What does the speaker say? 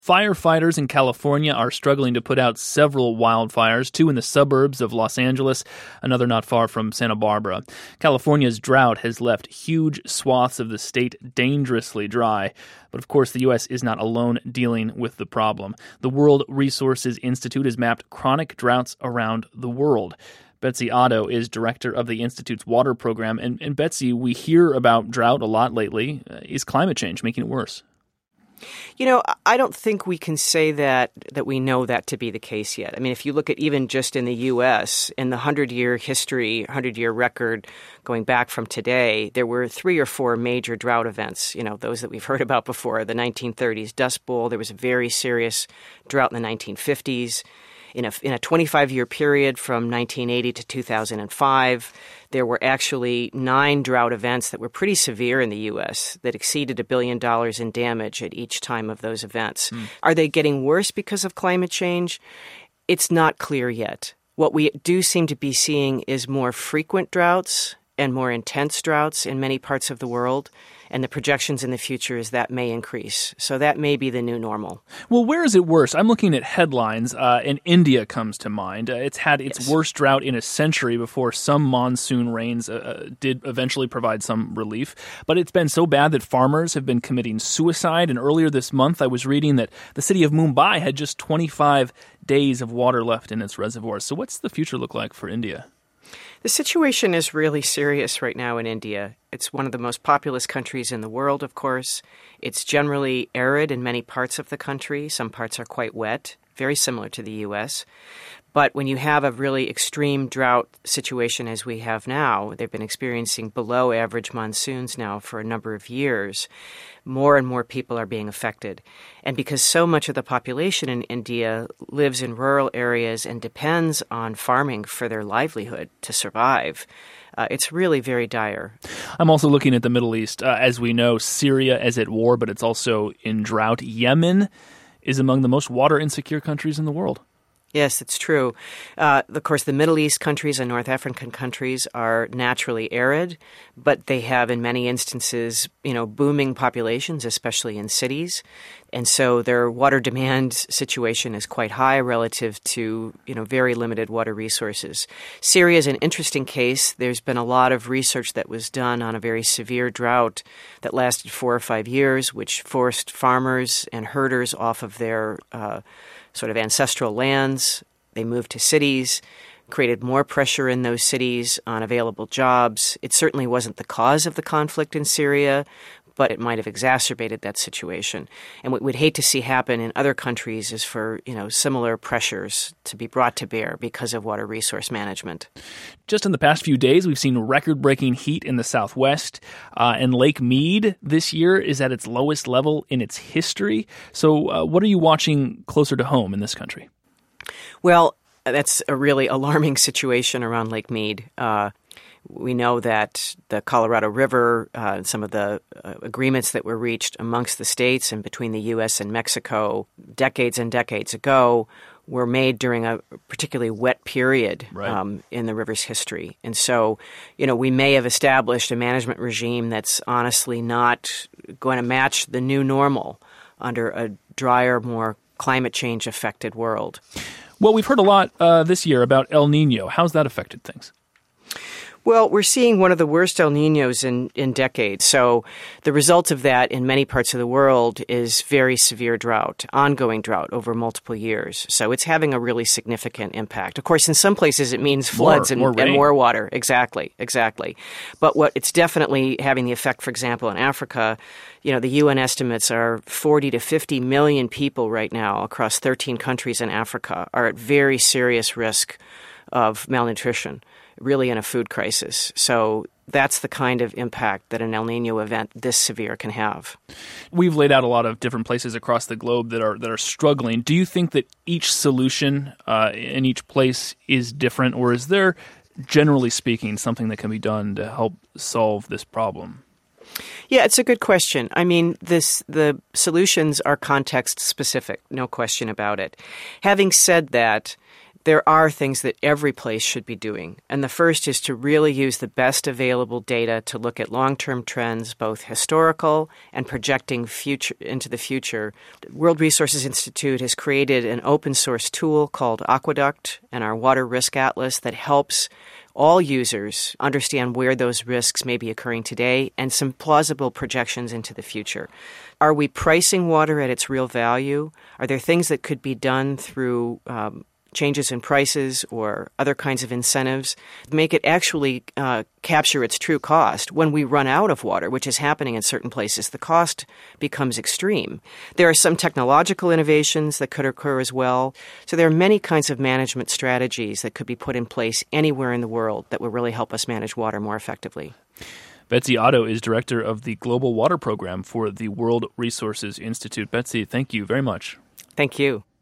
Firefighters in California are struggling to put out several wildfires, two in the suburbs of Los Angeles, another not far from Santa Barbara. California's drought has left huge swaths of the state dangerously dry. But of course, the U.S. is not alone dealing with the problem. The World Resources Institute has mapped chronic droughts around the world. Betsy Otto is director of the Institute's water program. And Betsy, we hear about drought a lot lately. Is climate change making it worse? You know, I don't think we can say that we know that to be the case yet. I mean, if you look at even just in the U.S., in the 100-year history, 100-year record going back from today, there were 3 or 4 major drought events, you know, those that we've heard about before. The 1930s Dust Bowl, there was a very serious drought in the 1950s. In a 25-year period from 1980 to 2005, there were actually 9 drought events that were pretty severe in the U.S. that exceeded $1 billion in damage at each time of those events. Are they getting worse because of climate change? It's not clear yet. What we do seem to be seeing is more frequent droughts and more intense droughts in many parts of the world. And the projections in the future is that may increase. So that may be the new normal. Well, where is it worse? I'm looking at headlines, and India comes to mind. It's had its worst drought in a century before some monsoon rains did eventually provide some relief. But it's been so bad that farmers have been committing suicide. And earlier this month, I was reading that the city of Mumbai had just 25 days of water left in its reservoirs. So what's the future look like for India? The situation is really serious right now in India. It's one of the most populous countries in the world, of course. It's generally arid in many parts of the country. Some parts are quite wet, very similar to the U.S. But when you have a really extreme drought situation as we have now, they've been experiencing below average monsoons now for a number of years, more and more people are being affected. And because so much of the population in India lives in rural areas and depends on farming for their livelihood to survive, it's really very dire. I'm also looking at the Middle East. As we know, Syria is at war, but it's also in drought. Yemen is among the most water insecure countries in the world. Yes, it's true. Of course, the Middle East countries and North African countries are naturally arid, but they have, in many instances, booming populations, especially in cities. And so their water demand situation is quite high relative to, very limited water resources. Syria is an interesting case. There's been a lot of research that was done on a very severe drought that lasted 4 or 5 years, which forced farmers and herders off of their sort of ancestral lands. They moved to cities, created more pressure in those cities on available jobs. It certainly wasn't the cause of the conflict in Syria, but it might have exacerbated that situation. And what we'd hate to see happen in other countries is for, similar pressures to be brought to bear because of water resource management. Just in the past few days, we've seen record-breaking heat in the Southwest, and Lake Mead this year is at its lowest level in its history. So what are you watching closer to home in this country? Well, that's a really alarming situation around Lake Mead. We know that the Colorado River, some of the agreements that were reached amongst the states and between the U.S. and Mexico decades and decades ago were made during a particularly wet period in the river's history. And so, we may have established a management regime that's honestly not going to match the new normal under a drier, more climate change-affected world. Well, we've heard a lot this year about El Nino. How's that affected things? Well, we're seeing one of the worst El Niños in decades. So the result of that in many parts of the world is very severe drought, ongoing drought over multiple years. So it's having a really significant impact. Of course, in some places it means floods and more water. Exactly. But what it's definitely having the effect, for example, in Africa, the UN estimates are 40 to 50 million people right now across 13 countries in Africa are at very serious risk of malnutrition, really in a food crisis. So that's the kind of impact that an El Nino event this severe can have. We've laid out a lot of different places across the globe that are struggling. Do you think that each solution in each place is different, or is there, generally speaking, something that can be done to help solve this problem? Yeah, it's a good question. I mean, the solutions are context specific, no question about it. Having said that, there are things that every place should be doing. And the first is to really use the best available data to look at long-term trends, both historical and projecting into the future. World Resources Institute has created an open source tool called Aqueduct and our Water Risk Atlas that helps all users understand where those risks may be occurring today and some plausible projections into the future. Are we pricing water at its real value? Are there things that could be done through changes in prices or other kinds of incentives, make it actually capture its true cost? When we run out of water, which is happening in certain places, the cost becomes extreme. There are some technological innovations that could occur as well. So there are many kinds of management strategies that could be put in place anywhere in the world that will really help us manage water more effectively. Betsy Otto is director of the Global Water Program for the World Resources Institute. Betsy, thank you very much. Thank you.